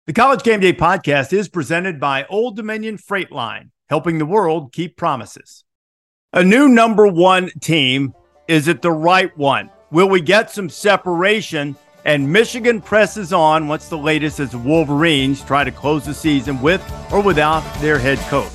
The College Game Day podcast is presented by Old Dominion Freight Line, helping the world keep promises. A new number one team. Is it the right one? Will we get some separation? And Michigan presses on. What's the latest as the Wolverines try to close the season with or without their head coach?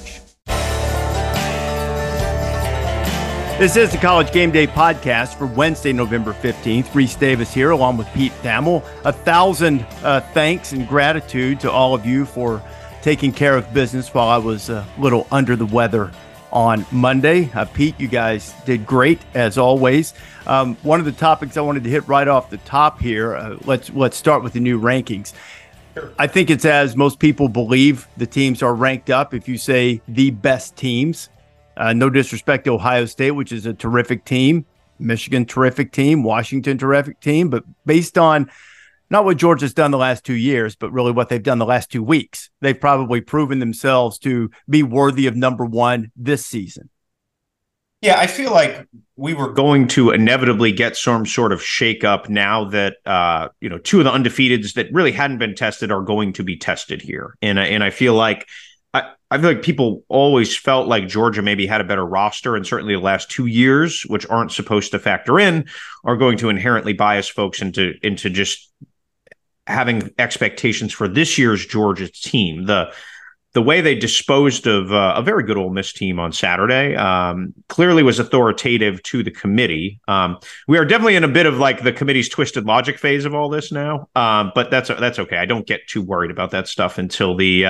This is the College Game Day podcast for Wednesday, November 15th. Reese Davis here along with Pete Thamel. 1,000 thanks and gratitude to all of you for taking care of business while I was a little under the weather on Monday. Pete, you guys did great as always. One of the topics I wanted to hit right off the top here, let's start with the new rankings. I think it's as most people believe the teams are ranked up. If you say the best teams, no disrespect to Ohio State, which is a terrific team, Michigan, terrific team, Washington, terrific team, but based on not what Georgia's done the last 2 years, but really what they've done the last 2 weeks, they've probably proven themselves to be worthy of number one this season. Yeah, I feel like we were going to inevitably get some sort of shakeup now that, two of the undefeateds that really hadn't been tested are going to be tested here. And I feel like people always felt like Georgia maybe had a better roster, and certainly the last 2 years, which aren't supposed to factor in, are going to inherently bias folks into just having expectations for this year's Georgia team. The way they disposed of a very good Ole Miss team on Saturday clearly was authoritative to the committee. We are definitely in a bit of like the committee's twisted logic phase of all this now, but that's okay. I don't get too worried about that stuff until the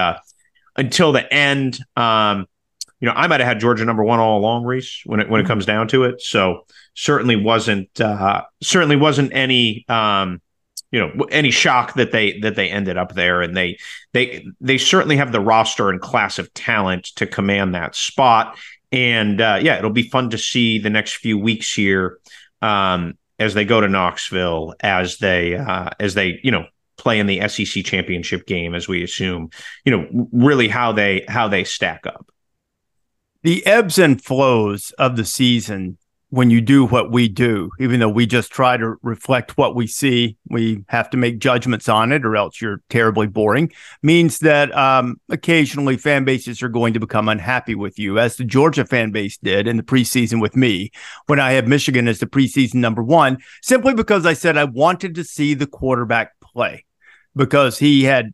end. I might have had Georgia number one all along, Reese, when it comes down to it. So certainly wasn't any any shock that they ended up there, and they certainly have the roster and class of talent to command that spot. And it'll be fun to see the next few weeks here as they go to Knoxville, as they play in the SEC championship game, as we assume, really how they stack up. The ebbs and flows of the season, when you do what we do, even though we just try to reflect what we see, we have to make judgments on it or else you're terribly boring, means that occasionally fan bases are going to become unhappy with you, as the Georgia fan base did in the preseason with me when I had Michigan as the preseason number one, simply because I said I wanted to see the quarterback play, because he hadn't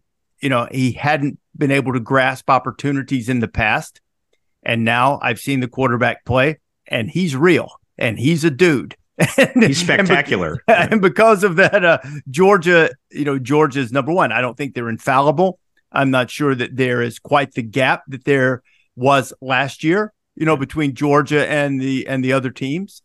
been able to grasp opportunities in the past. And now I've seen the quarterback play, and he's real, and he's a dude. He's spectacular. And because of that, Georgia's number one. I don't think they're infallible. I'm not sure that there is quite the gap that there was last year, between Georgia and the other teams.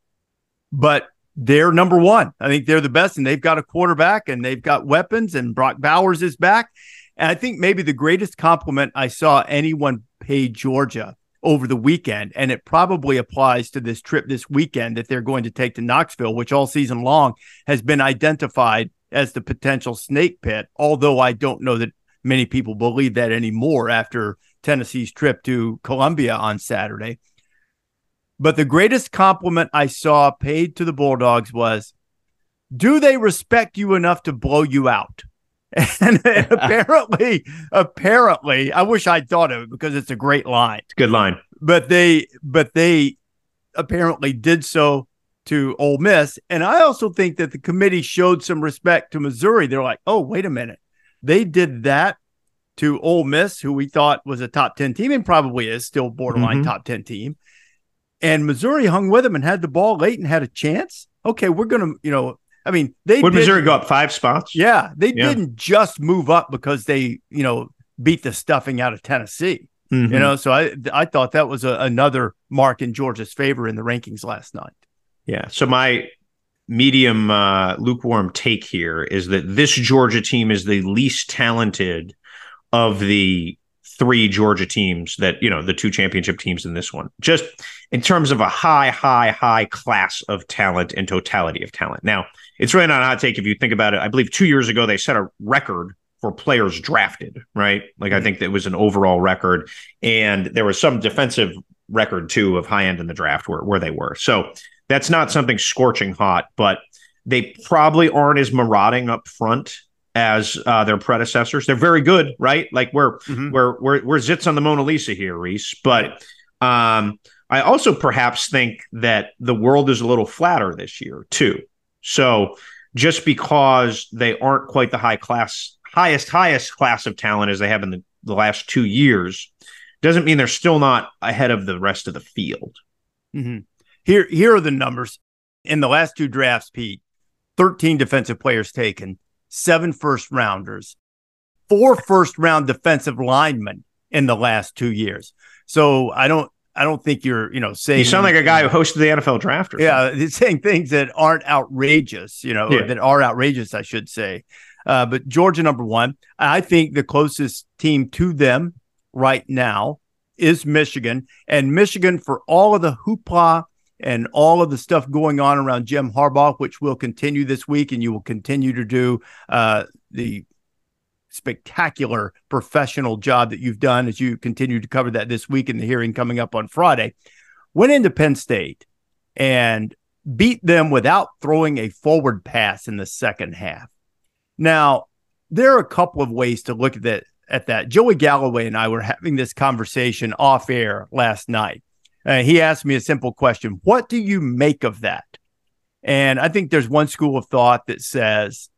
But they're number one. I think they're the best, and they've got a quarterback, and they've got weapons, and Brock Bowers is back. And I think maybe the greatest compliment I saw anyone pay Georgia over the weekend, and it probably applies to this trip this weekend that they're going to take to Knoxville, which all season long has been identified as the potential snake pit, although I don't know that many people believe that anymore after Tennessee's trip to Columbia on Saturday. But the greatest compliment I saw paid to the Bulldogs was, do they respect you enough to blow you out? And apparently, I wish I'd thought of it because it's a great line. It's a good line. But they apparently did so to Ole Miss. And I also think that the committee showed some respect to Missouri. They're like, oh, wait a minute. They did that to Ole Miss, who we thought was a top 10 team and probably is still borderline top 10 team. And Missouri hung with them and had the ball late and had a chance. Okay, we're going to, would Missouri go up 5 spots? Yeah, they didn't just move up because they, beat the stuffing out of Tennessee. So I thought that was another mark in Georgia's favor in the rankings last night. Yeah. So my medium lukewarm take here is that this Georgia team is the least talented of the 3 Georgia teams that, the 2 championship teams in this one, just in terms of a high class of talent and totality of talent. Now, it's really not a hot take if you think about it. I believe 2 years ago, they set a record for players drafted, right? Like, I think that was an overall record, and there was some defensive record too of high end in the draft where they were. So that's not something scorching hot, but they probably aren't as marauding up front as their predecessors. They're very good, right? Like we're zits on the Mona Lisa here, Reese. But I also perhaps think that the world is a little flatter this year too. So just because they aren't quite the highest class of talent as they have in the last 2 years, doesn't mean they're still not ahead of the rest of the field. Mm-hmm. Here are the numbers. In the last 2 drafts, Pete, 13 defensive players taken, 7 first-rounders, 4 first-round defensive linemen in the last 2 years. So I don't think you're, saying... You sound like a guy who hosted the NFL draft. It's saying things that aren't outrageous, that are outrageous, I should say. But Georgia, number 1, I think the closest team to them right now is Michigan. And Michigan, for all of the hoopla and all of the stuff going on around Jim Harbaugh, which will continue this week, and you will continue to do the spectacular professional job that you've done as you continue to cover that this week in the hearing coming up on Friday, went into Penn State and beat them without throwing a forward pass in the second half. Now, there are a couple of ways to look at that. Joey Galloway and I were having this conversation off air last night. He asked me a simple question. What do you make of that? And I think there's one school of thought that says,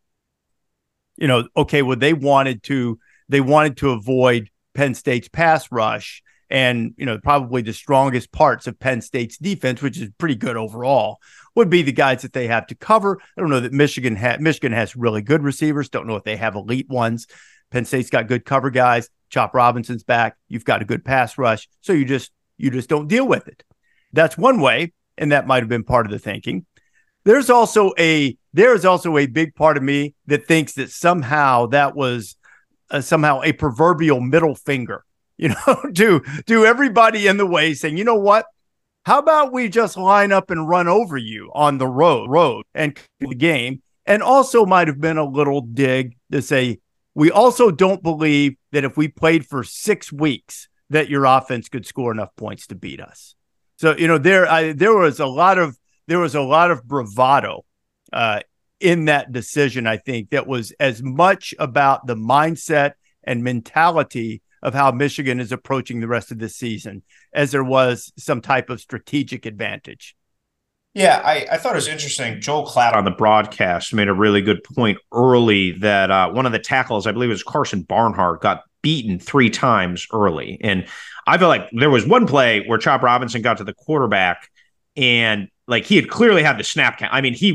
okay, well, they wanted to avoid Penn State's pass rush and, probably the strongest parts of Penn State's defense, which is pretty good overall, would be the guys that they have to cover. I don't know that Michigan has really good receivers. Don't know if they have elite ones. Penn State's got good cover guys. Chop Robinson's back. You've got a good pass rush. So you just don't deal with it. That's one way, and that might have been part of the thinking. There's also a big part of me that thinks that somehow that was somehow a proverbial middle finger, to everybody in the way, saying, you know what? How about we just line up and run over you on the road and the game? And also might have been a little dig to say, we also don't believe that if we played for 6 weeks that your offense could score enough points to beat us. So, there was a lot of bravado in that decision, I think, that was as much about the mindset and mentality of how Michigan is approaching the rest of this season as there was some type of strategic advantage. Yeah, I thought it was interesting. Joel Klatt on the broadcast made a really good point early that one of the tackles, I believe it was Carson Barnhart, got beaten 3 times early. And I feel like there was one play where Chop Robinson got to the quarterback and like he had clearly had the snap count.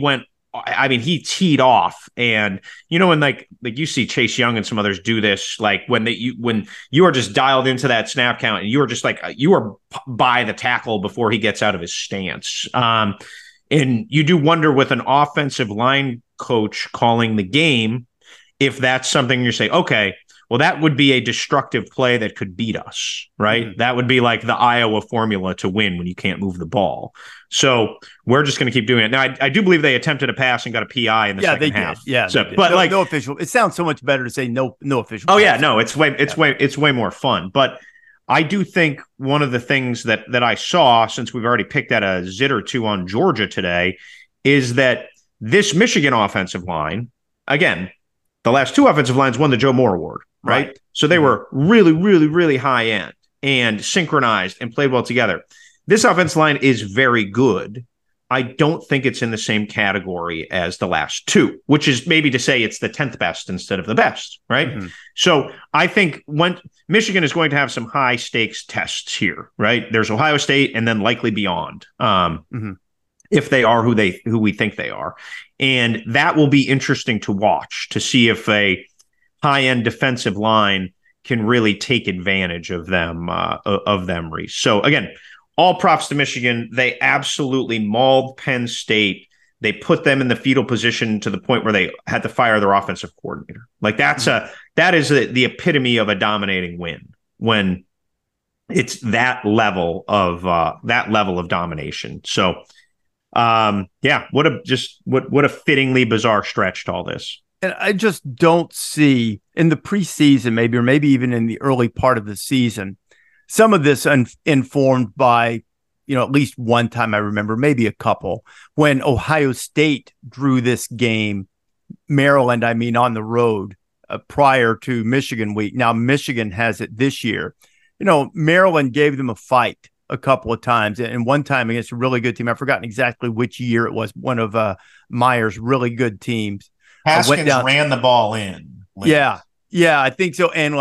He teed off, and when like you see Chase Young and some others do this, like when you are just dialed into that snap count and you are just like you are by the tackle before he gets out of his stance. And you do wonder with an offensive line coach calling the game if that's something you're saying, okay, well, that would be a destructive play that could beat us, right? Mm-hmm. That would be like the Iowa formula to win when you can't move the ball. So we're just going to keep doing it. Now, I do believe they attempted a pass and got a PI in the second half. Yeah, so, but no official. It sounds so much better to say no official. Oh yeah, no, it's way more fun. But I do think one of the things that I saw, since we've already picked at a zit or two on Georgia today, is that this Michigan offensive line, again, the last 2 offensive lines won the Joe Moore Award, right? So they were really, really, really high end and synchronized and played well together. This offensive line is very good. I don't think it's in the same category as the last 2, which is maybe to say it's the 10th best instead of the best, right? Mm-hmm. So I think when Michigan is going to have some high stakes tests here, right? There's Ohio State and then likely beyond. If they are who we think they are. And that will be interesting to watch to see if a high-end defensive line can really take advantage of them, Reese. So again, all props to Michigan. They absolutely mauled Penn State. They put them in the fetal position to the point where they had to fire their offensive coordinator. Like that is the epitome of a dominating win when it's that level of domination. So what a fittingly bizarre stretch to all this. And I just don't see in the preseason, maybe even in the early part of the season, some of this informed by, at least one time I remember, maybe a couple, when Ohio State drew this game, Maryland, on the road, prior to Michigan week. Now Michigan has it this year. Maryland gave them a fight a couple of times, and one time against a really good team. I've forgotten exactly which year it was. One of Meyer's really good teams. Haskins ran the ball in. Yeah, I think so. And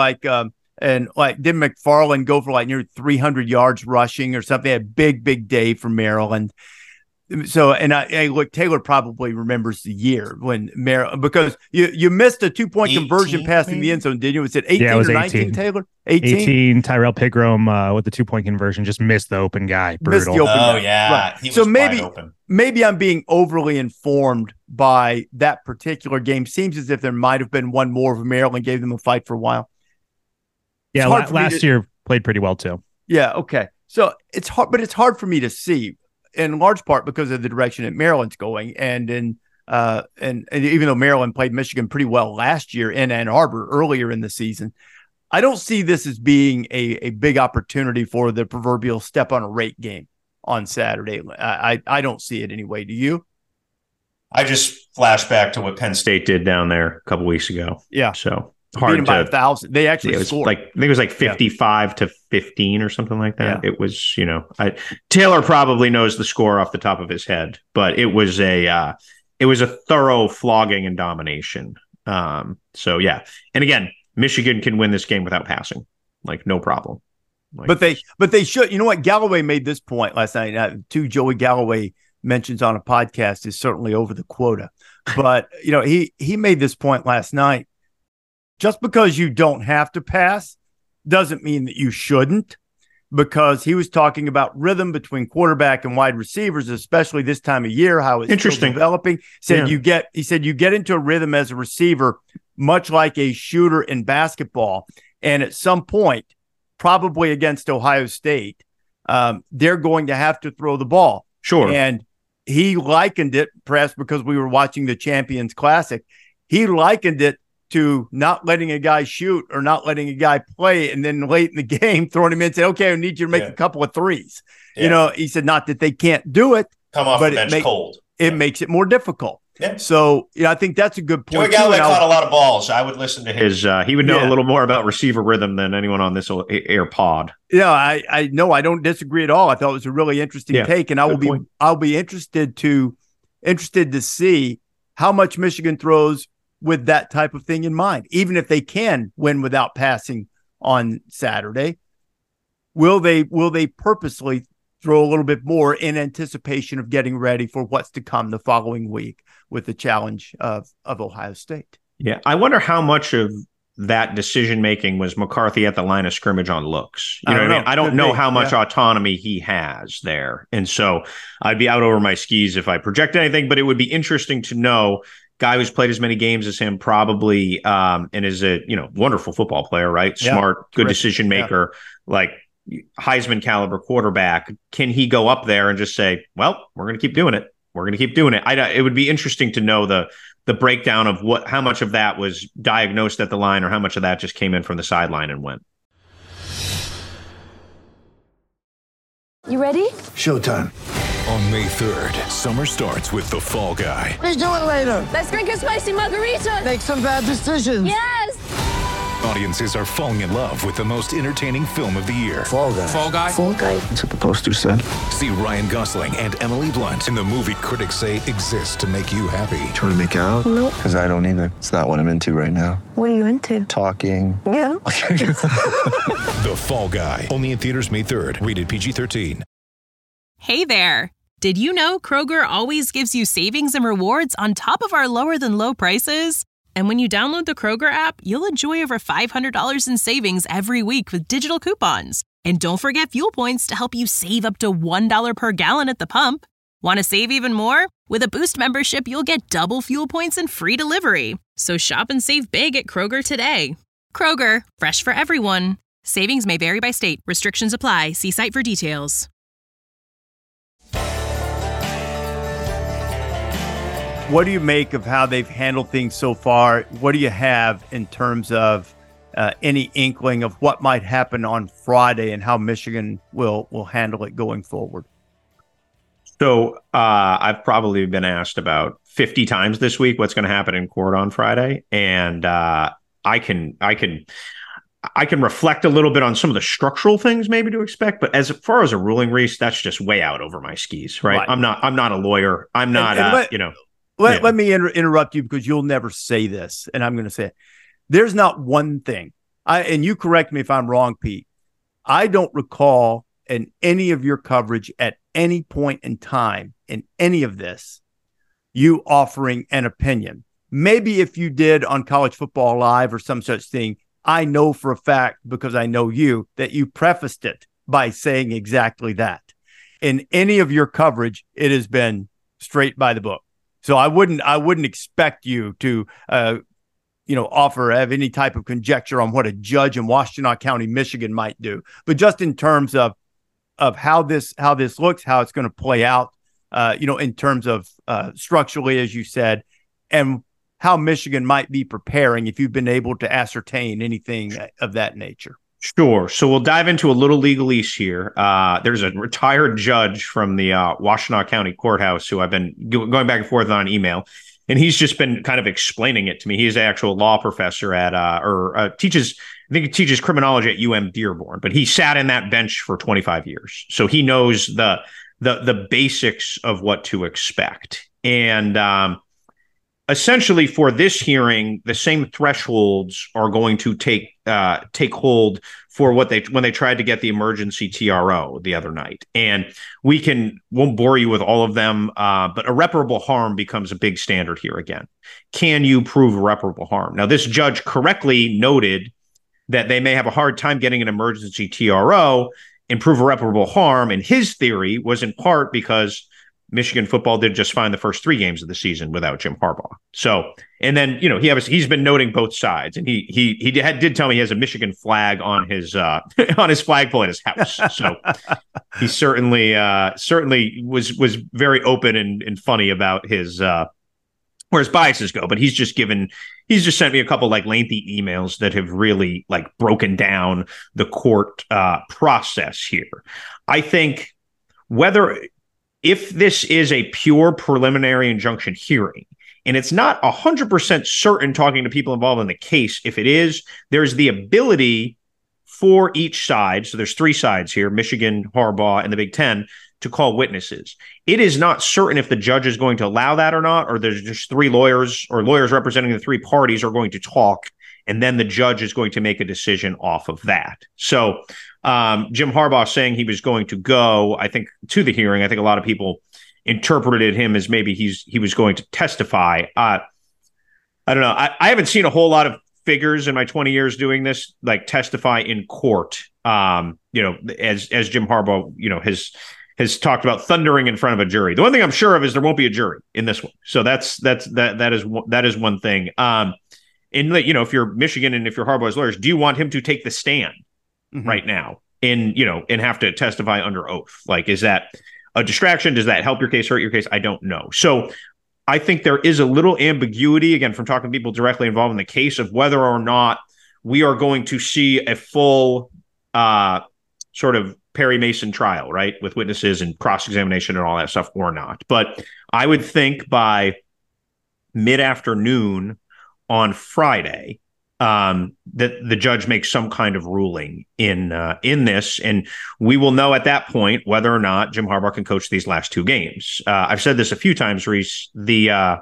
did McFarland go for like near 300 yards rushing or something? A big day for Maryland. So, and look, Taylor probably remembers the year when Maryland, because you missed a 2-point conversion pass in the end zone, didn't you? Was it 18 or 19, Taylor? 18. Tyrell Pigram with the 2-point conversion just missed the open guy. Brutal. Guy. Yeah. Right. He was wide open. Maybe I'm being overly informed by that particular game. Seems as if there might have been one more of Maryland gave them a fight for a while. Yeah, last year played pretty well too. Yeah, okay. So it's hard, but it's hard for me to see, in large part because of the direction that Maryland's going, and even though Maryland played Michigan pretty well last year in Ann Arbor earlier in the season, I don't see this as being a big opportunity for the proverbial step on a rate game on Saturday. I don't see it anyway. Do you? I just flash back to what Penn State did down there a couple weeks ago. Yeah. So hard to, by 1,000. They actually scored. I think it was like 55 to 15 or something like that. Yeah. It was, Taylor probably knows the score off the top of his head, but it was a thorough flogging and domination. So yeah. And again, Michigan can win this game without passing, like no problem. But they should. You know what? Galloway made this point last night. Two Joey Galloway mentions on a podcast is certainly over the quota. But he made this point last night. Just because you don't have to pass doesn't mean that you shouldn't, because he was talking about rhythm between quarterback and wide receivers, especially this time of year, how it's still developing. He said you get into a rhythm as a receiver, much like a shooter in basketball. And at some point, probably against Ohio State, they're going to have to throw the ball. Sure. And he likened it, perhaps because we were watching the Champions Classic, he likened it to not letting a guy shoot or not letting a guy play, and then late in the game throwing him in and say, okay, I need you to make a couple of threes. Yeah. He said not that they can't do it. Come off the bench cold. It makes it more difficult. Yeah. So I think that's a good point. Joey Galloway caught a lot of balls. I would listen to his. He would know a little more about receiver rhythm than anyone on this air pod. Yeah, I know. I don't disagree at all. I thought it was a really interesting take, and I'll be interested to see how much Michigan throws with that type of thing in mind. Even if they can win without passing on Saturday, will they purposely throw a little bit more in anticipation of getting ready for what's to come the following week with the challenge of Ohio State? Yeah, I wonder how much of that decision-making was McCarthy at the line of scrimmage on looks. You know what I mean? I don't know how much autonomy he has there. And so I'd be out over my skis if I project anything, but it would be interesting to know. Guy who's played as many games as him, probably, and is a wonderful football player, right? Smart, good decision maker, like Heisman caliber quarterback. Can he go up there and just say, "Well, we're going to keep doing it. We're going to keep doing it"? It would be interesting to know the breakdown of how much of that was diagnosed at the line, or how much of that just came in from the sideline and went. You ready? Showtime. On May 3rd, summer starts with The Fall Guy. Let's do it later. Let's drink a spicy margarita. Make some bad decisions. Yes. Audiences are falling in love with the most entertaining film of the year. Fall Guy. Fall Guy. Fall Guy. That's what the poster said. See Ryan Gosling and Emily Blunt in the movie critics say exists to make you happy. Trying to make it out? Nope. Because I don't either. It's not what I'm into right now. What are you into? Talking. Yeah. The Fall Guy. Only in theaters May 3rd. Rated PG-13. Hey there. Did you know Kroger always gives you savings and rewards on top of our lower than low prices? And when you download the Kroger app, you'll enjoy over $500 in savings every week with digital coupons. And don't forget fuel points to help you save up to $1 per gallon at the pump. Want to save even more? With a Boost membership, you'll get double fuel points and free delivery. So shop and save big at Kroger today. Kroger, fresh for everyone. Savings may vary by state. Restrictions apply. See site for details. What do you make of how they've handled things so far? What do you have in terms of any inkling of what might happen on Friday and how Michigan will handle it going forward? So I've probably been asked about 50 times this week what's going to happen in court on Friday. And I can reflect a little bit on some of the structural things maybe to expect, but as far as a ruling, Reese, that's just way out over my skis, right? I'm not a lawyer. I'm not, Let me interrupt you because you'll never say this, and I'm going to say it. There's not one thing, and you correct me if I'm wrong, Pete. I don't recall in any of your coverage at any point in time in any of this, you offering an opinion. Maybe if you did on College Football Live or some such thing, I know for a fact, because I know you, that you prefaced it by saying exactly that. In any of your coverage, it has been straight by the book. So I wouldn't expect you to, have any type of conjecture on what a judge in Washtenaw County, Michigan might do. But just in terms of how this looks, how it's going to play out, in terms of structurally, as you said, and how Michigan might be preparing if you've been able to ascertain anything of that nature. Sure. So we'll dive into a little legalese here. There's a retired judge from the Washtenaw County Courthouse who I've been going back and forth on email, and he's just been kind of explaining it to me. He's an actual law professor at teaches criminology at UM Dearborn, but he sat in that bench for 25 years. So he knows the basics of what to expect. And essentially, for this hearing, the same thresholds are going to take hold for when they tried to get the emergency TRO the other night. And won't bore you with all of them, but irreparable harm becomes a big standard here again. Can you prove irreparable harm? Now, this judge correctly noted that they may have a hard time getting an emergency TRO and prove irreparable harm. And his theory was in part because Michigan football did just fine the first 3 games of the season without Jim Harbaugh. So, and then, he's been noting both sides, and he did tell me he has a Michigan flag on his on his flagpole at his house. So he certainly was very open and funny about his where his biases go. But he's just sent me a couple lengthy emails that have really broken down the court process here. I think if this is a pure preliminary injunction hearing, and it's not 100% certain talking to people involved in the case, if it is, there's the ability for each side, so there's 3 sides here, Michigan, Harbaugh, and the Big Ten, to call witnesses. It is not certain if the judge is going to allow that or not, or there's just 3 lawyers or lawyers representing the 3 parties are going to talk, and then the judge is going to make a decision off of that. So Jim Harbaugh saying he was going to go, I think, to the hearing. I think a lot of people interpreted him as maybe he was going to testify. I don't know. I haven't seen a whole lot of figures in my 20 years doing this, testify in court. As Jim Harbaugh, has talked about thundering in front of a jury. The one thing I'm sure of is there won't be a jury in this one. So that is one thing. And if you're Michigan and if you're Harbaugh's lawyers, do you want him to take the stand right now and have to testify under oath? Is that a distraction? Does that help your case, hurt your case? I don't know. So I think there is a little ambiguity, again, from talking to people directly involved in the case, of whether or not we are going to see a full sort of Perry Mason trial, right, with witnesses and cross-examination and all that stuff or not. But I would think by mid-afternoon on Friday, that the judge makes some kind of ruling in this, and we will know at that point whether or not Jim Harbaugh can coach these last 2 games. I've said this a few times, Reese. The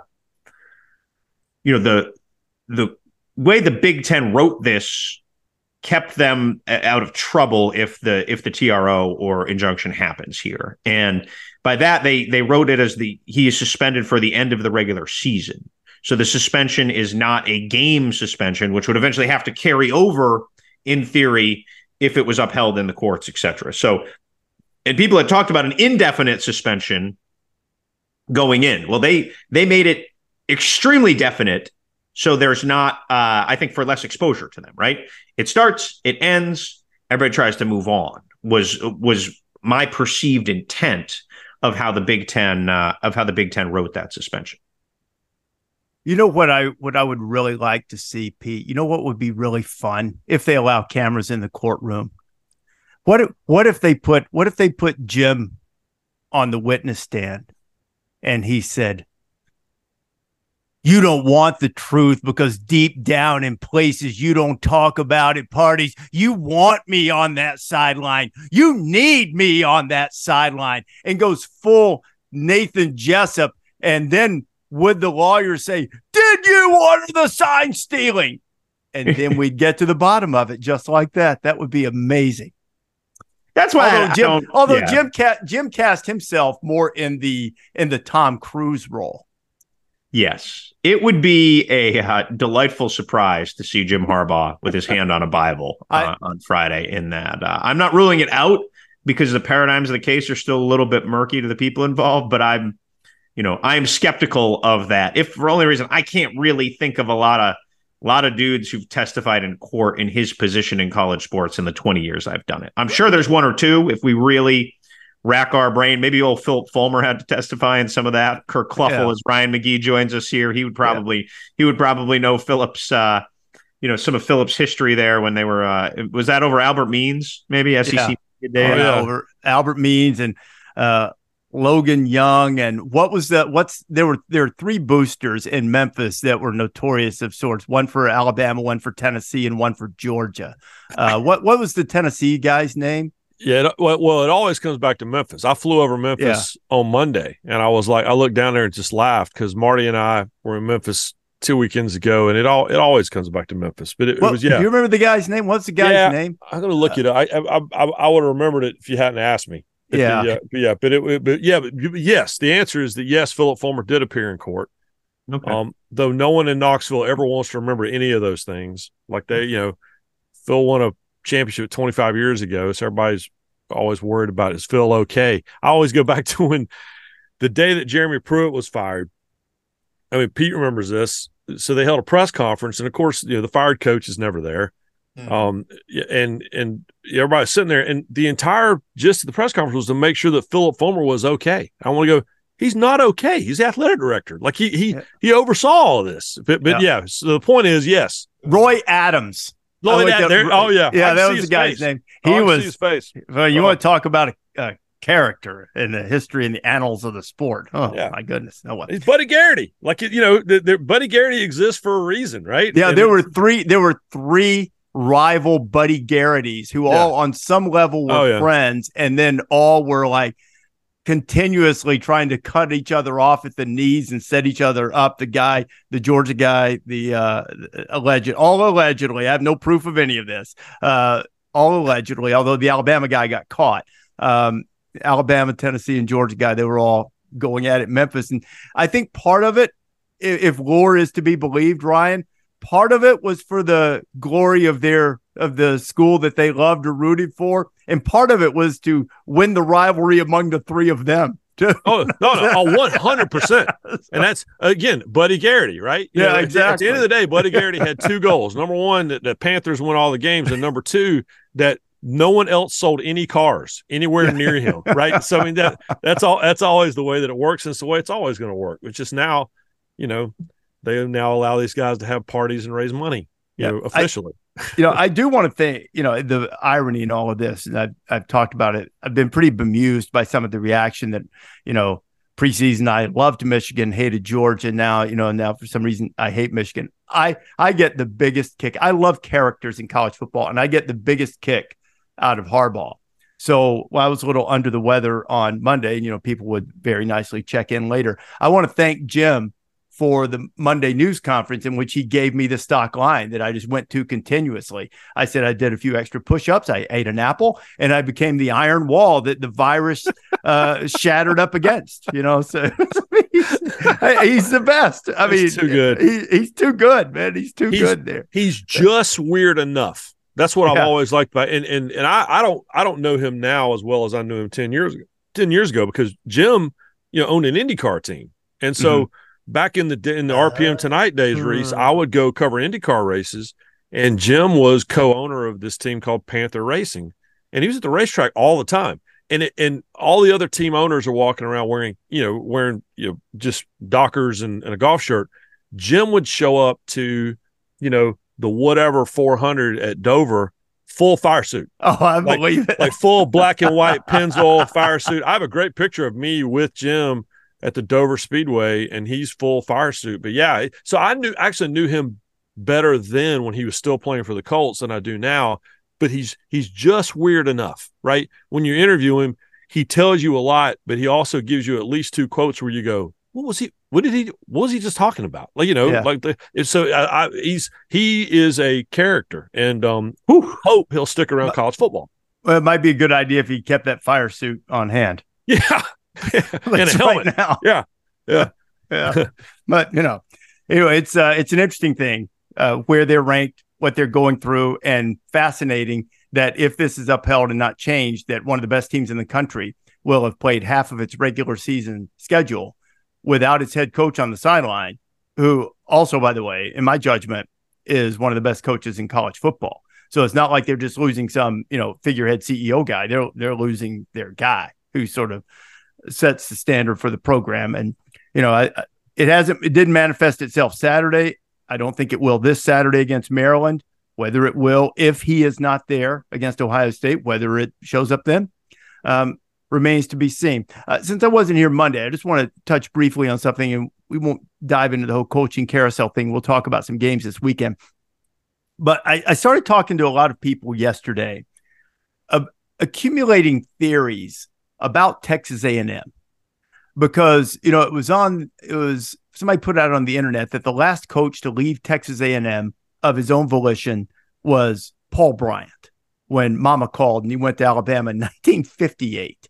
way the Big Ten wrote this kept them out of trouble if the TRO or injunction happens here, and by that they wrote it as he is suspended for the end of the regular season. So the suspension is not a game suspension, which would eventually have to carry over, in theory, if it was upheld in the courts, et cetera. So, and people had talked about an indefinite suspension going in. Well, they made it extremely definite, so there's not, I think, for less exposure to them, right? It starts, it ends, everybody tries to move on, was my perceived intent of how the Big Ten wrote that suspension. You know what I would really like to see, Pete? You know what would be really fun if they allow cameras in the courtroom? What if they put Jim on the witness stand and he said, You don't want the truth because deep down in places you don't talk about at parties, you want me on that sideline. You need me on that sideline, and goes full Nathan Jessup. And then would the lawyer say, did you order the sign stealing? And then we'd get to the bottom of it just like that. That would be amazing. That's why Jim cast himself more in the Tom Cruise role. Yes, it would be a delightful surprise to see Jim Harbaugh with his hand on a Bible on Friday. In that, I'm not ruling it out because the paradigms of the case are still a little bit murky to the people involved. But I'm skeptical of that. If for only reason I can't really think of a lot of dudes who've testified in court in his position in college sports in the 20 years I've done it. I'm sure there's one or two if we really rack our brain. Maybe old Philip Fulmer had to testify in some of that. Kirk Cluffel, as Ryan McGee joins us here, he would probably know Phillips, some of Phillips' history there when they were. Was that over Albert Means? Maybe SEC day over Albert Means and Logan Young. And there were three boosters in Memphis that were notorious of sorts. One for Alabama, one for Tennessee, and one for Georgia. What was the Tennessee guy's name? Yeah, well, it always comes back to Memphis. I flew over Memphis on Monday, and I looked down there and just laughed because Marty and I were in Memphis 2 weekends ago, and it always comes back to Memphis. But it was, Do you remember the guy's name? What's the guy's name? I'm going to look it up. I would have remembered it if you hadn't asked me. But yes, the answer is that yes, Philip Fulmer did appear in court. Okay. Though no one in Knoxville ever wants to remember any of those things. Like Phil won a championship 25 years ago, so everybody's always worried about is Phil okay. I always go back to when the day that Jeremy Pruitt was fired. I mean, Pete remembers this. So they held a press conference, and of course, the fired coach is never there. And everybody's sitting there, and the entire gist of the press conference was to make sure that Philip Fulmer was okay. I want to go, he's not okay. He's the athletic director. Like he oversaw all of this. But so the point is, yes. Roy Adams. That was the guy's name. He was his face. Well, you want to talk about a character in the history and the annals of the sport? Oh my goodness, no one. He's Buddy Garrity. Buddy Garrity exists for a reason, right? Yeah, there were three rival Buddy Garrities who all on some level were friends, and then all were like continuously trying to cut each other off at the knees and set each other up. The Georgia guy, all allegedly, I have no proof of any of this, all allegedly, although the Alabama guy got caught. Alabama, Tennessee, and Georgia guy, they were all going at it in Memphis. And I think part of it, if lore is to be believed, Ryan, part of it was for the glory of the school that they loved or rooted for. And part of it was to win the rivalry among the three of them. Oh, no, 100%. And that's, again, Buddy Garrity, right? Exactly. At the end of the day, Buddy Garrity had two goals. Number one, that the Panthers won all the games. And number two, that no one else sold any cars anywhere near him, right? So, I mean, that's always the way that it works. And it's the way it's always going to work. It's just now, they now allow these guys to have parties and raise money, officially. I do want to think, the irony in all of this, and I've talked about it. I've been pretty bemused by some of the reaction that, preseason I loved Michigan, hated Georgia. Now, now for some reason I hate Michigan. I get the biggest kick. I love characters in college football, and I get the biggest kick out of Harbaugh. So while I was a little under the weather on Monday, people would very nicely check in later. I want to thank Jim for the Monday news conference in which he gave me the stock line that I just went to continuously. I said I did a few extra push-ups, I ate an apple, and I became the iron wall that the virus shattered up against. So he's the best. I mean, too good. He's too good, man. He's good there. He's just weird enough. That's what I've always liked about. And I don't know him now as well as I knew him 10 years ago because Jim, owned an IndyCar team, and so. Back in the RPM Tonight days, Reese, I would go cover IndyCar races, and Jim was co-owner of this team called Panther Racing, and he was at the racetrack all the time. And all the other team owners are walking around wearing just Dockers and a golf shirt. Jim would show up to, the whatever 400 at Dover, full fire suit. Oh, I believe it. Like full black and white Pennzoil fire suit. I have a great picture of me with Jim at the Dover Speedway, and he's full fire suit. But yeah, so I actually knew him better then when he was still playing for the Colts than I do now. But he's just weird enough, right? When you interview him, he tells you a lot, but he also gives you at least 2 quotes where you go, what was he just talking about? Like, he is a character, and hope he'll stick around college football. Well, it might be a good idea if he kept that fire suit on hand. Yeah. And a helmet. Right now. Yeah. But anyway, it's an interesting thing where they're ranked, what they're going through, and fascinating that if this is upheld and not changed, that one of the best teams in the country will have played half of its regular season schedule without its head coach on the sideline, who also, by the way, in my judgment, is one of the best coaches in college football. So it's not like they're just losing some, figurehead CEO guy. They're losing their guy who sort of sets the standard for the program. And, it didn't manifest itself Saturday. I don't think it will this Saturday against Maryland. Whether it will, if he is not there against Ohio State, whether it shows up then, remains to be seen. Since I wasn't here Monday, I just want to touch briefly on something, and we won't dive into the whole coaching carousel thing. We'll talk about some games this weekend. But I started talking to a lot of people yesterday, accumulating theories about Texas A&M, because it was somebody put out on the internet that the last coach to leave Texas A&M of his own volition was Paul Bryant when Mama called and he went to Alabama in 1958.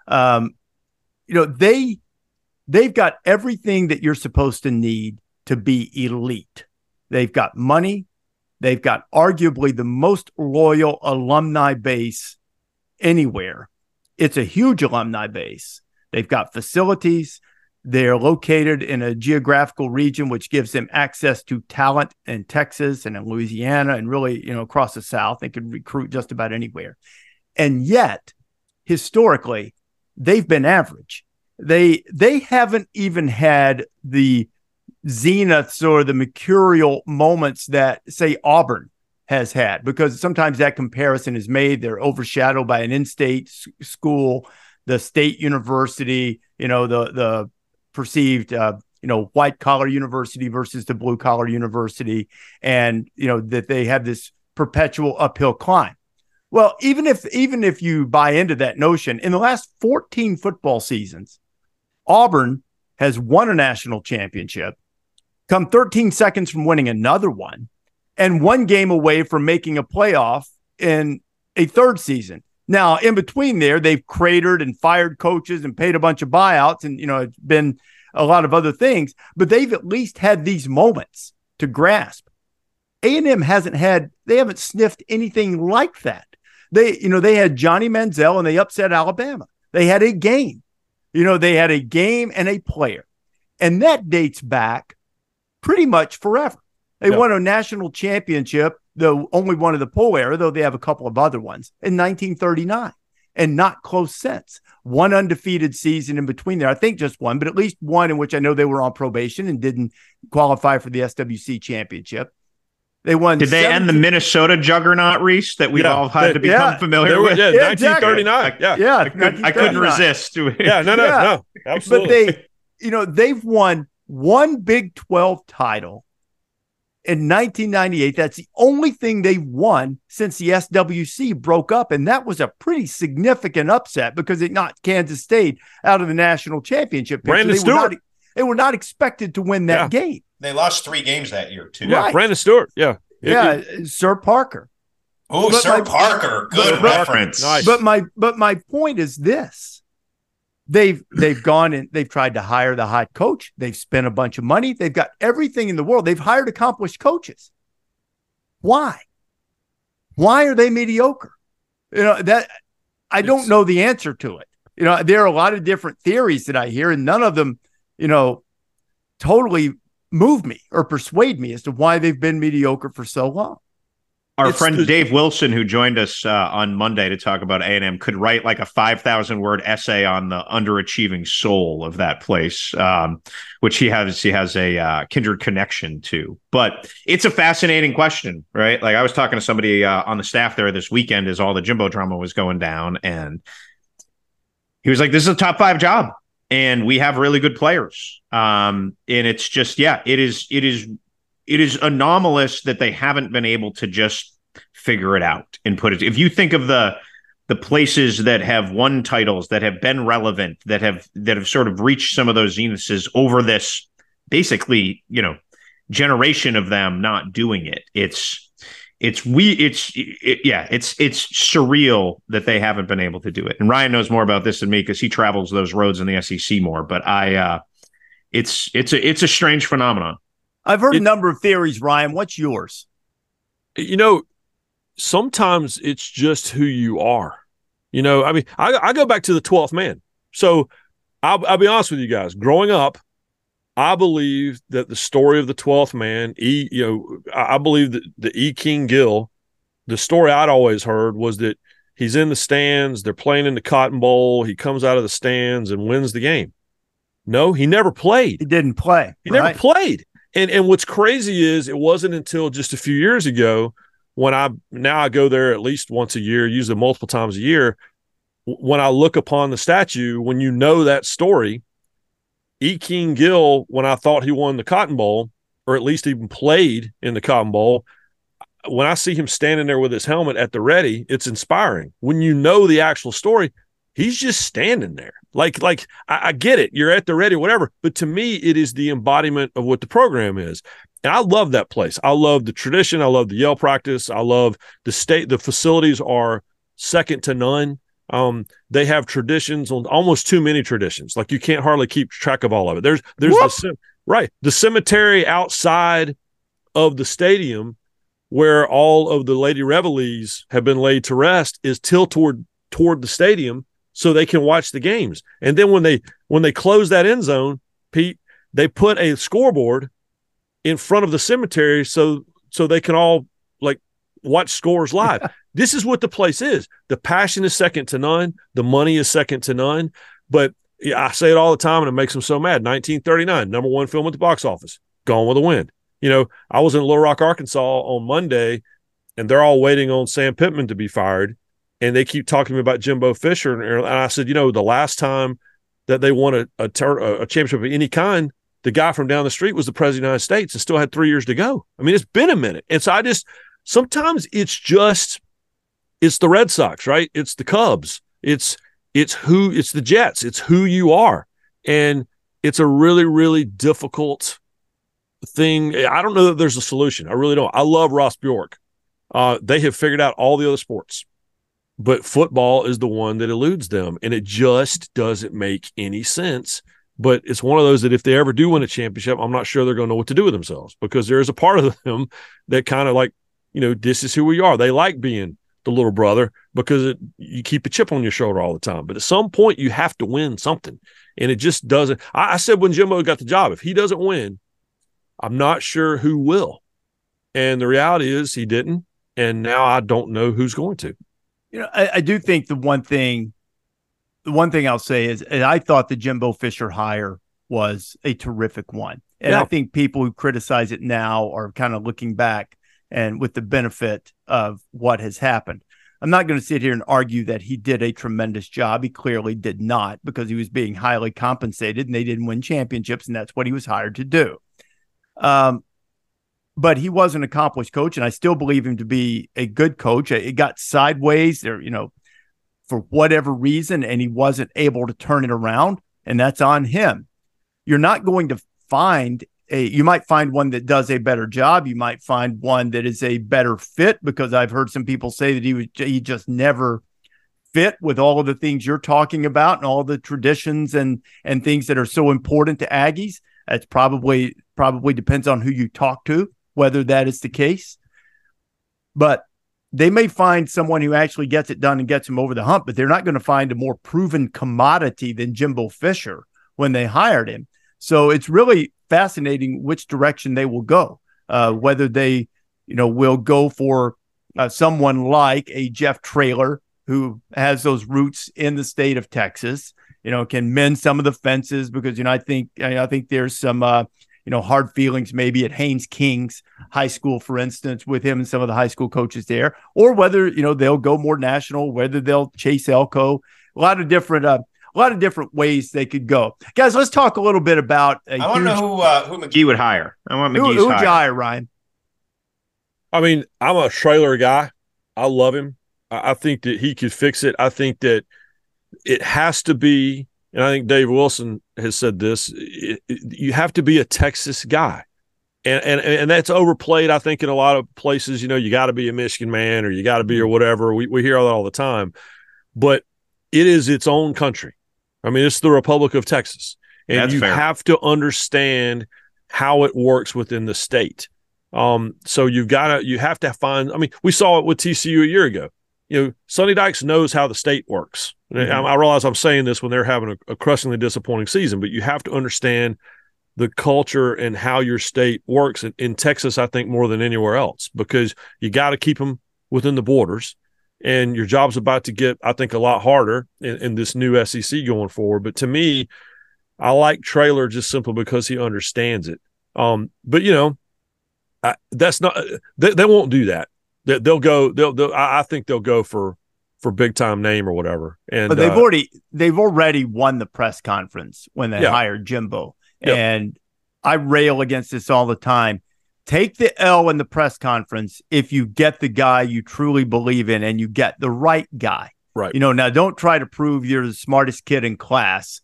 They've got everything that you're supposed to need to be elite. They've got money. They've got arguably the most loyal alumni base anywhere. It's a huge alumni base. They've got facilities. They're located in a geographical region which gives them access to talent in Texas and in Louisiana and really, across the South. They could recruit just about anywhere. And yet, historically, they've been average. They haven't even had the zeniths or the mercurial moments that, say, Auburn has had, because sometimes that comparison is made. They're overshadowed by an in-state school, the state university, the perceived, white collar university versus the blue collar university, and that they have this perpetual uphill climb. Well, even if you buy into that notion, in the last 14 football seasons, Auburn has won a national championship, come 13 seconds from winning another one, and 1 game away from making a playoff in a third season. Now, in between there, they've cratered and fired coaches and paid a bunch of buyouts, and it's been a lot of other things, but they've at least had these moments to grasp. A&M they haven't sniffed anything like that. They had Johnny Manziel and they upset Alabama. They had a game. They had a game and a player. And that dates back pretty much forever. They won a national championship, though only one of the Poe era, though they have a couple of other ones, in 1939, and not close since. 1 undefeated season in between there. I think just one, but at least one in which I know they were on probation and didn't qualify for the SWC championship. They won. Did they end the Minnesota juggernaut, Reese, that we've all had to become familiar with? Yeah, 1939. Exactly. I couldn't resist. No, absolutely. But they've won 1 Big 12 title in 1998. That's the only thing they've won since the SWC broke up, and that was a pretty significant upset because it knocked Kansas State out of the national championship. Brandon Stewart. They were not expected to win that game. They lost 3 games that year, too. Yeah, right. Brandon Stewart. Yeah. Sir Parker. Oh, Sir Parker. Good reference. Nice. But my point is this. They've gone and they've tried to hire the hot coach. They've spent a bunch of money. They've got everything in the world. They've hired accomplished coaches. Why? Why are they mediocre? I don't know the answer to it. There are a lot of different theories that I hear, and none of them, totally move me or persuade me as to why they've been mediocre for so long. Our friend Dave Wilson, who joined us on Monday to talk about A&M, could write like a 5,000-word essay on the underachieving soul of that place, which he has a kindred connection to. But it's a fascinating question, right? Like I was talking to somebody on the staff there this weekend as all the Jimbo drama was going down, and he was like, "This is a top 5 job. and we have really good players. And it's just, it is anomalous that they haven't been able to just figure it out and put it. If you think of the places that have won titles, that have been relevant, that have sort of reached some of those zeniths over this basically, generation of them not doing it. It's surreal that they haven't been able to do it. And Ryan knows more about this than me because he travels those roads in the SEC more. But it's a strange phenomenon. I've heard a number of theories, Ryan. What's yours? Sometimes it's just who you are. I go back to the 12th man. So I'll be honest with you guys. Growing up, I believe that the story of the 12th man, I believe that the E. King Gill, the story I'd always heard was that he's in the stands, they're playing in the Cotton Bowl, he comes out of the stands and wins the game. No, he never played. He didn't play. He never played. And what's crazy is it wasn't until just a few years ago when I go there at least once a year, usually multiple times a year, when I look upon the statue, when you know that story, E. King Gill, when I thought he won the Cotton Bowl, or at least even played in the Cotton Bowl, when I see him standing there with his helmet at the ready, it's inspiring. When you know the actual story, he's just standing there. Like I get it. You're at the ready, whatever. But to me, it is the embodiment of what the program is. And I love that place. I love the tradition. I love the yell practice. I love the state. The facilities are second to none. They have traditions, almost too many traditions. Like you can't hardly keep track of all of it. There's the cemetery outside of the stadium where all of the Lady Reveillees have been laid to rest is tilted toward the stadium so they can watch the games. And then when they close that end zone, Pete, they put a scoreboard in front of the cemetery so they can all watch scores live. This is what the place is. The passion is second to none. The money is second to none. But I say it all the time, and it makes them so mad. 1939, number one film at the box office, Gone with the Wind. I was in Little Rock, Arkansas on Monday, and they're all waiting on Sam Pittman to be fired, and they keep talking to me about Jimbo Fisher. And I said, the last time that they won a championship of any kind, the guy from down the street was the president of the United States and still had 3 years to go. I mean, it's been a minute. And so sometimes it's the Red Sox, right? It's the Cubs. It's the Jets. It's who you are. And it's a really, really difficult thing. I don't know that there's a solution. I really don't. I love Ross Bjork. They have figured out all the other sports, but football is the one that eludes them. And it just doesn't make any sense. But it's one of those that if they ever do win a championship, I'm not sure they're going to know what to do with themselves, because there is a part of them that kind of this is who we are. They like being the little brother because you keep a chip on your shoulder all the time. But at some point, you have to win something. And it just doesn't. I said when Jimbo got the job, if he doesn't win, I'm not sure who will. And the reality is he didn't. And now I don't know who's going to. I do think the one thing I'll say is I thought the Jimbo Fisher hire was a terrific one. And I think people who criticize it now are kind of looking back and with the benefit of what has happened. I'm not going to sit here and argue that he did a tremendous job. He clearly did not, because he was being highly compensated and they didn't win championships, and that's what he was hired to do. But he was an accomplished coach, and I still believe him to be a good coach. It got sideways there, for whatever reason, and he wasn't able to turn it around, and that's on him. You're not going to you might find one that does a better job. You might find one that is a better fit, because I've heard some people say that he just never fit with all of the things you're talking about and all the traditions and things that are so important to Aggies. That's probably depends on who you talk to, whether that is the case. But they may find someone who actually gets it done and gets him over the hump, but they're not going to find a more proven commodity than Jimbo Fisher when they hired him. So it's really fascinating which direction they will go, whether they, will go for someone like a Jeff Traylor, who has those roots in the state of Texas, can mend some of the fences, because, I think there's some, hard feelings maybe at Haynes King's high school, for instance, with him and some of the high school coaches there, or whether, they'll go more national, whether they'll chase Elko, a lot of different a lot of different ways they could go. Guys, let's talk a little bit about. I want to know who McGee would hire. I want McGee's who would you hire, Ryan? I mean, I'm a Traylor guy. I love him. I think that he could fix it. I think that it has to be, and I think Dave Wilson has said this, you have to be a Texas guy. And that's overplayed, I think, in a lot of places. You got to be a Michigan man or you got to be or whatever. We hear all that all the time. But it is its own country. I mean, it's the Republic of Texas. And that's fair. Have to understand how it works within the state. So you have to find – I mean, we saw it with TCU a year ago. Sonny Dykes knows how the state works. Mm-hmm. I realize I'm saying this when they're having a crushingly disappointing season, but you have to understand – the culture and how your state works in Texas, I think, more than anywhere else, because you got to keep them within the borders, and your job's about to get, I think, a lot harder in this new SEC going forward. But to me, I like Traylor just simply because he understands it. But that's not they won't do that. They'll go. I think they'll go for big time name or whatever. And but they've already won the press conference when they hired Jimbo. Yep. And I rail against this all the time. Take the L in the press conference if you get the guy you truly believe in and you get the right guy. Right. Now don't try to prove you're the smartest kid in class,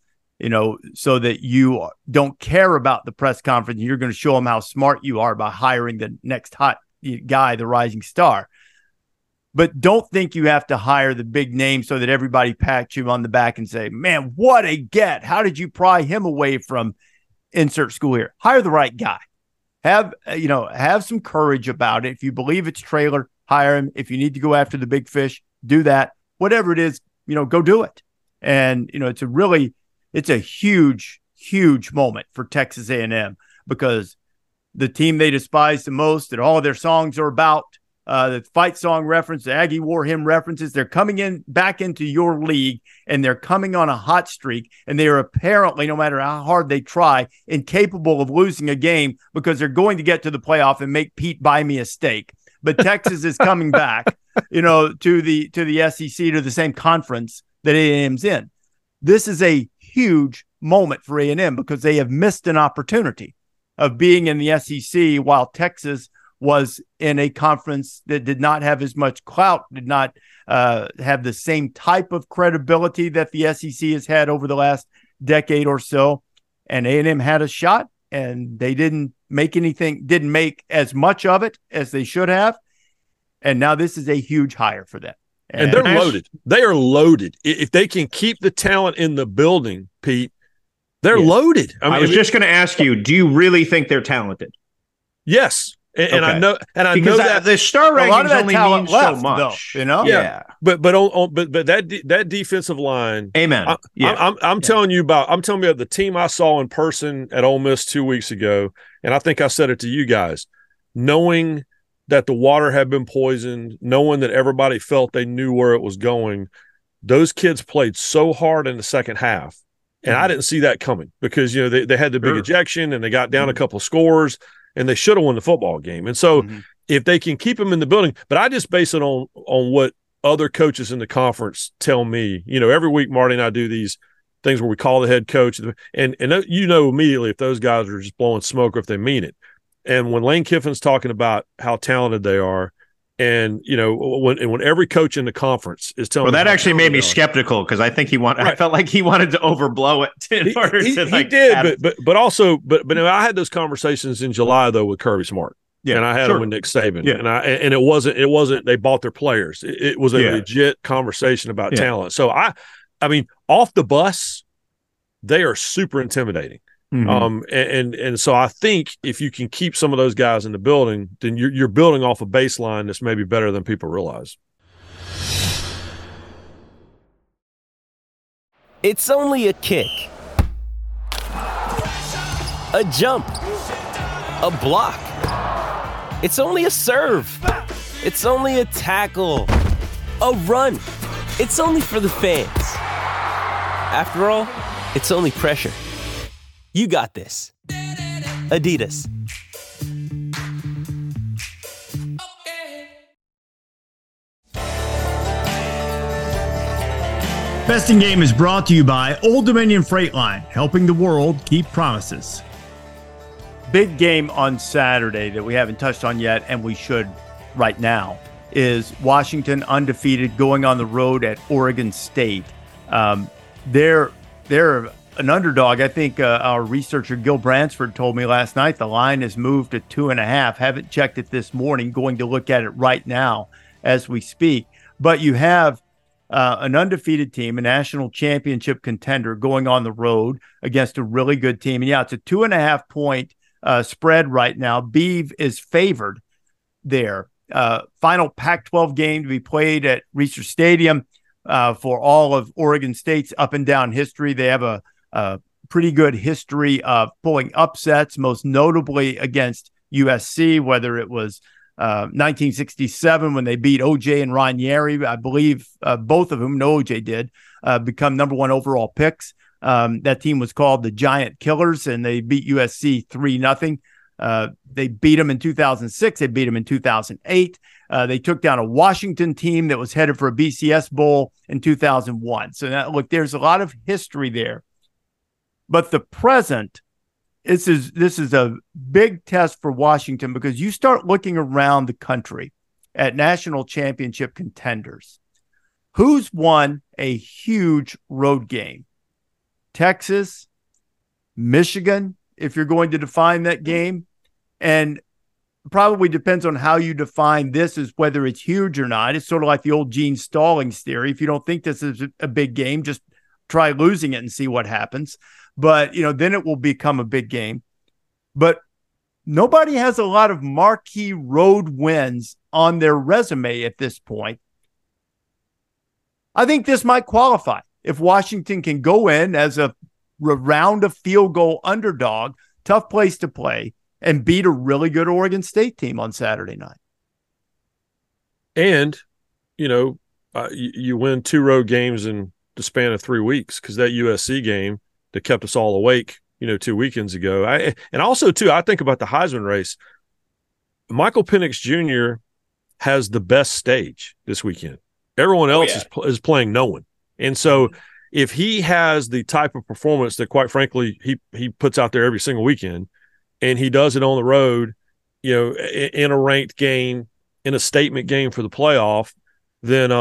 so that you don't care about the press conference. You're going to show them how smart you are by hiring the next hot guy, the rising star. But don't think you have to hire the big name so that everybody pats you on the back and say, man, what a get. How did you pry him away from insert school here? Hire the right guy. Have some courage about it. If you believe it's Traylor, hire him. If you need to go after the big fish, do that. Whatever it is, go do it. And it's a huge, huge moment for Texas A&M, because the team they despise the most, that all of their songs are about, the fight song reference, the Aggie War hymn references, they're coming back into your league, and they're coming on a hot streak, and they are apparently, no matter how hard they try, incapable of losing a game, because they're going to get to the playoff and make Pete buy me a steak. But Texas is coming back, to the SEC, to the same conference that A&M's in. This is a huge moment for A&M because they have missed an opportunity of being in the SEC while Texas was in a conference that did not have as much clout, did not have the same type of credibility that the SEC has had over the last decade or so. And A&M had a shot, and they didn't make as much of it as they should have. And now this is a huge hire for them. And they're loaded. They are loaded. If they can keep the talent in the building, Pete, they're loaded. I was just going to ask you, do you really think they're talented? Yes. And I know that the star rankings only mean left, so much, though, Yeah. But that defensive line. Amen. I'm telling you about the team I saw in person at Ole Miss 2 weeks ago, and I think I said it to you guys, knowing that the water had been poisoned, knowing that everybody felt they knew where it was going. Those kids played so hard in the second half, and I didn't see that coming because they had the big ejection and they got down a couple of scores. And they should have won the football game. And so if they can keep them in the building, but I just base it on what other coaches in the conference tell me. Every week, Marty and I do these things where we call the head coach. And immediately if those guys are just blowing smoke or if they mean it. And when Lane Kiffin's talking about how talented they are, and when every coach in the conference is telling, that actually made me skeptical because I think I felt like he wanted to overblow it in order to. He did, but also I had those conversations in July though with Kirby Smart, and I had them with Nick Saban, and it wasn't they bought their players. It was a legit conversation about talent. So I mean, off the bus, they are super intimidating. And so I think if you can keep some of those guys in the building, then you're building off a baseline that's maybe better than people realize. It's only a kick, a jump, a block. It's only a serve. It's only a tackle, a run. It's only for the fans. After all, it's only pressure. You got this. Adidas. Best in Game is brought to you by Old Dominion Freight Line, helping the world keep promises. Big game on Saturday that we haven't touched on yet, and we should right now, is Washington undefeated going on the road at Oregon State. They're an underdog. I think our researcher Gil Bransford told me last night the line has moved to 2.5. Haven't checked it this morning. Going to look at it right now as we speak. But you have an undefeated team, a national championship contender, going on the road against a really good team. And yeah, it's a 2.5 point spread right now. Beeve is favored there. Final Pac-12 game to be played at Reser Stadium for all of Oregon State's up and down history. They have a pretty good history of pulling upsets, most notably against USC, whether it was 1967 when they beat OJ and Ranieri. I believe both of whom, no OJ did, become number 1 overall picks. That team was called the Giant Killers, and they beat USC 3-0. They beat them in 2006. They beat them in 2008. They took down a Washington team that was headed for a BCS Bowl in 2001. So now, look, there's a lot of history there. But the present, this is a big test for Washington, because you start looking around the country at national championship contenders. Who's won a huge road game? Texas, Michigan, if you're going to define that game. And probably depends on how you define this, as whether it's huge or not. It's sort of like the old Gene Stallings theory. If you don't think this is a big game, just try losing it and see what happens. But, then it will become a big game. But nobody has a lot of marquee road wins on their resume at this point. I think this might qualify if Washington can go in as a round of field goal underdog, tough place to play, and beat a really good Oregon State team on Saturday night. And, you win 2 road games in the span of 3 weeks, because that USC game that kept us all awake, 2 weekends ago. And also, too, I think about the Heisman race. Michael Penix Jr. has the best stage this weekend. Everyone else is playing no one. And so if he has the type of performance that, quite frankly, he puts out there every single weekend, and he does it on the road, in a ranked game, in a statement game for the playoff, then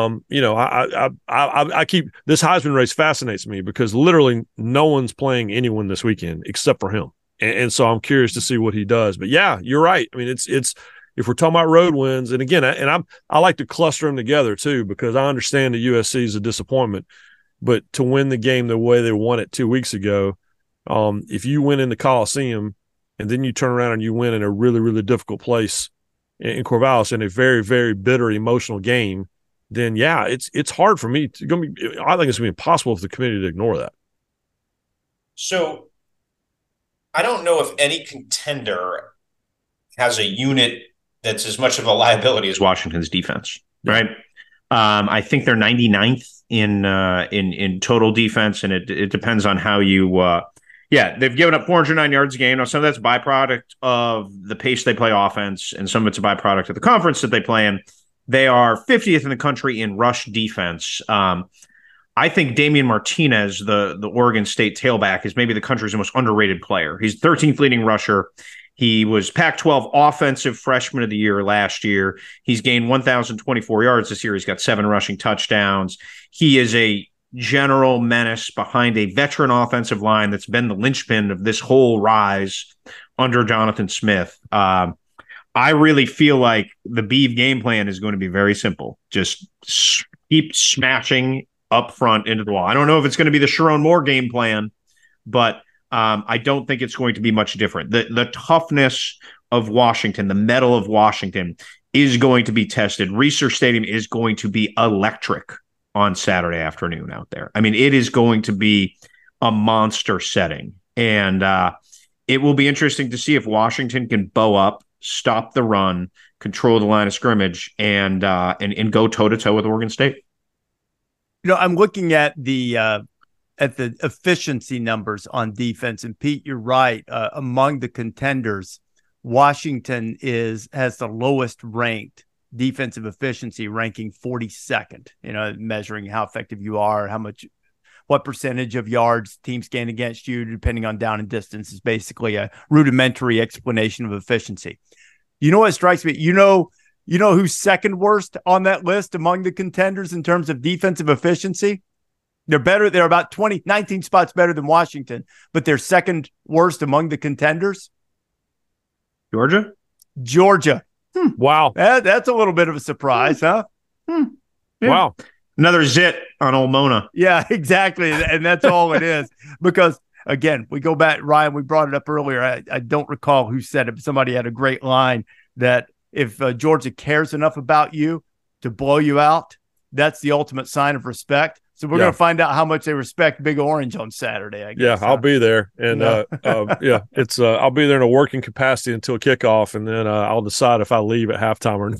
I keep this Heisman race fascinates me, because literally no one's playing anyone this weekend except for him, and so I'm curious to see what he does. But yeah, you're right. I mean, it's if we're talking about road wins, and again, I like to cluster them together too, because I understand the USC is a disappointment, but to win the game the way they won it 2 weeks ago, if you win in the Coliseum and then you turn around and you win in a really, really difficult place in Corvallis in a very, very bitter, emotional game, then yeah, it's hard for me. I think it's going to be impossible for the committee to ignore that. So I don't know if any contender has a unit that's as much of a liability as Washington's defense, right? I think they're 99th in total defense, and it depends on how you they've given up 409 yards a game. Now, some of that's a byproduct of the pace they play offense, and some of it's a byproduct of the conference that they play in. They are 50th in the country in rush defense. I think Damian Martinez, the Oregon State tailback, is maybe the country's most underrated player. He's 13th leading rusher. He was Pac-12 Offensive Freshman of the Year last year. He's gained 1,024 yards this year. He's got 7 rushing touchdowns. He is a general menace behind a veteran offensive line that's been the linchpin of this whole rise under Jonathan Smith. I really feel like the Beeve game plan is going to be very simple. Just keep smashing up front into the wall. I don't know if it's going to be the Sharon Moore game plan, but I don't think it's going to be much different. The toughness of Washington, the mettle of Washington is going to be tested. Reser Stadium is going to be electric on Saturday afternoon out there. I mean, it is going to be a monster setting. And it will be interesting to see if Washington can bow up, stop the run, control the line of scrimmage, and go toe-to-toe with Oregon State. I'm looking at the efficiency numbers on defense, and Pete, you're right. Among the contenders, Washington has the lowest ranked defensive efficiency, ranking 42nd, measuring how effective you are, what percentage of yards teams gain against you, depending on down and distance, is basically a rudimentary explanation of efficiency. You know what strikes me? You know who's second worst on that list among the contenders in terms of defensive efficiency? They're better. They're about 19 spots better than Washington, but they're second worst among the contenders. Georgia. Wow. That's a little bit of a surprise, huh? Yeah. Wow. Another zit on old Mona. Yeah, exactly. And that's all it is. Because, again, we go back, Ryan, we brought it up earlier. I don't recall who said it, but somebody had a great line that if Georgia cares enough about you to blow you out, that's the ultimate sign of respect. So we're going to find out how much they respect Big Orange on Saturday, I guess. Yeah, I'll be there. And, it's I'll be there in a working capacity until kickoff, and then I'll decide if I leave at halftime or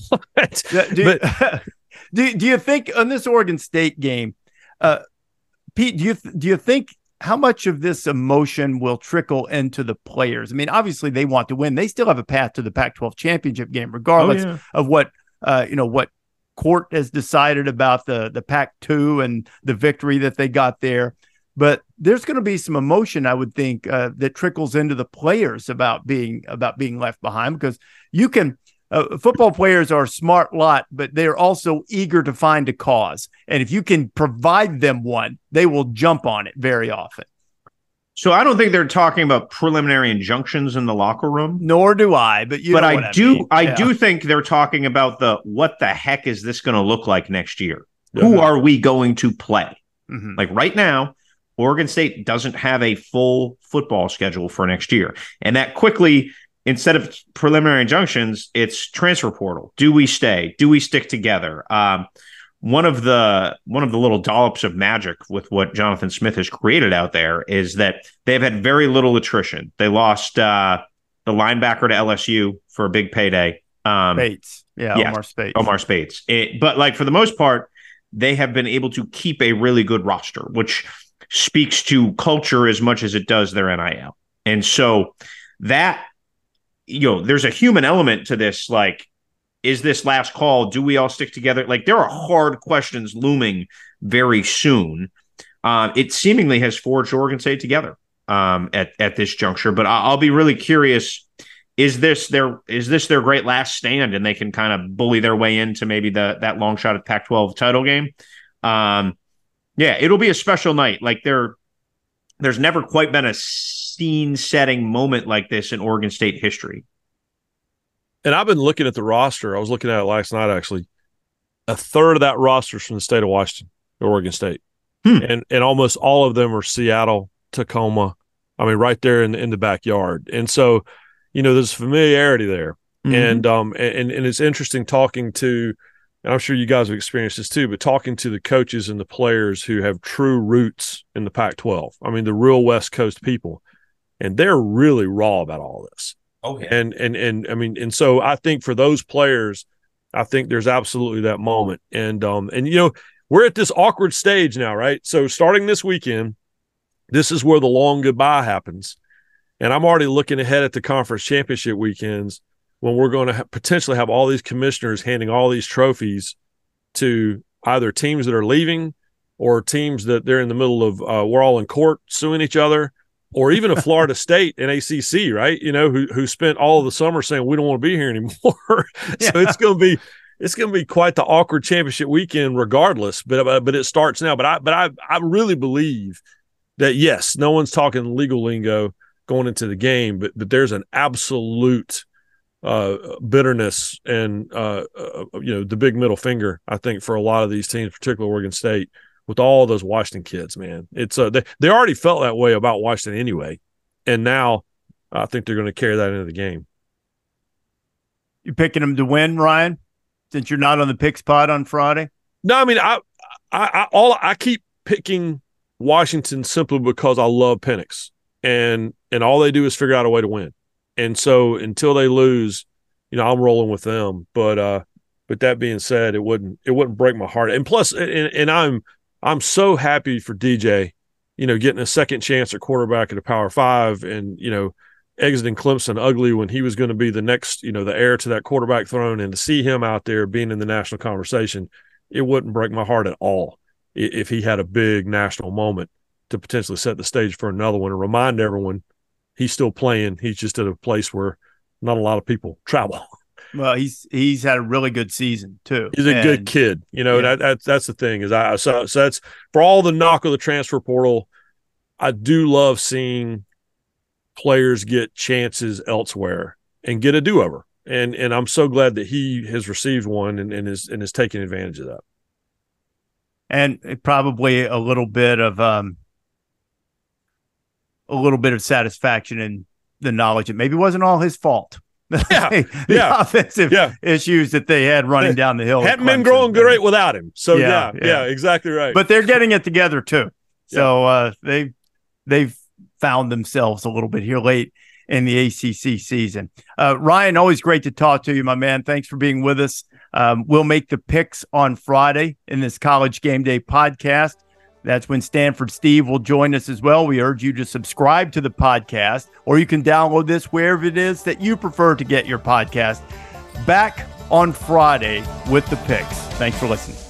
not. Do you think on this Oregon State game, Pete, do you think how much of this emotion will trickle into the players? I mean, obviously they want to win. They still have a path to the Pac-12 championship game, regardless of what Court has decided about the Pac-2 and the victory that they got there. But there's going to be some emotion, I would think, that trickles into the players about being left behind, because you can. Football players are a smart lot, but they're also eager to find a cause. And if you can provide them one, they will jump on it very often. So I don't think they're talking about preliminary injunctions in the locker room. Nor do I, but I do think they're talking about what the heck is this going to look like next year? Yeah. Who are we going to play? Mm-hmm. Like right now, Oregon State doesn't have a full football schedule for next year. And that quickly, instead of preliminary injunctions, it's transfer portal. Do we stay? Do we stick together? One of the little dollops of magic with what Jonathan Smith has created out there is that they've had very little attrition. They lost the linebacker to LSU for a big payday. Spates. Omar Spates. Omar Spates. But like for the most part, they have been able to keep a really good roster, which speaks to culture as much as it does their NIL. And so that, there's a human element to this. Like, is this last call? Do we all stick together? Like, there are hard questions looming very soon. It seemingly has forged Oregon State together at this juncture. But I'll be really curious. Is this their great last stand, and they can kind of bully their way into maybe that long shot at Pac-12 title game? It'll be a special night. Like there's never quite been a scene-setting moment like this in Oregon State history. And I've been looking at the roster. I was looking at it last night, actually. A third of that roster is from the state of Washington, Oregon State. And almost all of them are Seattle, Tacoma. I mean, right there in the backyard. And so, there's familiarity there. Mm-hmm. And it's interesting talking to, and I'm sure you guys have experienced this too, but talking to the coaches and the players who have true roots in the Pac-12. I mean, the real West Coast people. And they're really raw about all this. Oh, yeah. And I mean, and so I think for those players, I think there's absolutely that moment. And we're at this awkward stage now, right? So starting this weekend, this is where the long goodbye happens. And I'm already looking ahead at the conference championship weekends when we're going to potentially have all these commissioners handing all these trophies to either teams that are leaving or teams that they're in the middle of, we're all in court suing each other, or even a Florida State and ACC, right? Who spent all of the summer saying we don't want to be here anymore. So it's going to be quite the awkward championship weekend, regardless. But it starts now. But I really believe that yes, no one's talking legal lingo going into the game, but there's an absolute bitterness and the big middle finger, I think, for a lot of these teams, particularly Oregon State. With all those Washington kids, man, it's they already felt that way about Washington anyway, and now I think they're going to carry that into the game. You picking them to win, Ryan? Since you're not on the pick spot on Friday? No, I mean I keep picking Washington simply because I love Penix, and all they do is figure out a way to win, and so until they lose, I'm rolling with them. But that being said, it wouldn't break my heart, and plus, and I'm so happy for DJ, getting a second chance at quarterback at a Power 5, and exiting Clemson ugly when he was going to be the next, the heir to that quarterback throne, and to see him out there being in the national conversation, it wouldn't break my heart at all if he had a big national moment to potentially set the stage for another one and remind everyone he's still playing. He's just at a place where not a lot of people travel. Well, he's had a really good season too. He's a good kid. That's the thing is so that's for all the knock of the transfer portal. I do love seeing players get chances elsewhere and get a do-over. And I'm so glad that he has received one and is taking advantage of that. And probably a little bit of satisfaction in the knowledge that maybe it wasn't all his fault. The offensive issues that they had running down the hill hadn't been growing great without him. So yeah, exactly right. But they're getting it together too. So they've found themselves a little bit here late in the ACC season. Ryan, always great to talk to you, my man. Thanks for being with us. We'll make the picks on Friday in this College Game Day podcast. That's when Stanford Steve will join us as well. We urge you to subscribe to the podcast, or you can download this wherever it is that you prefer to get your podcast. Back on Friday with the picks. Thanks for listening.